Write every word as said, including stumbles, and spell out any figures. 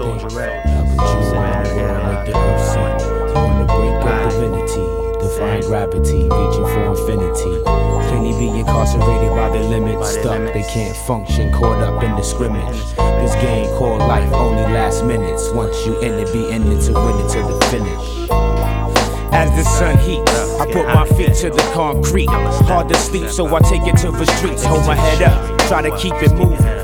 Soldier Red. Now put you on the world like the earth sent. On the brink of divinity, defying gravity, reaching for infinity. Plenty be incarcerated by the limits, stuck, they can't function, caught up in the scrimmage. This game called life only lasts minutes. Once you in it, be in it to win it to the finish. As the sun heats, I put my feet to the concrete. Hard to sleep, so I take it to the streets. Hold my head up, try to keep it moving.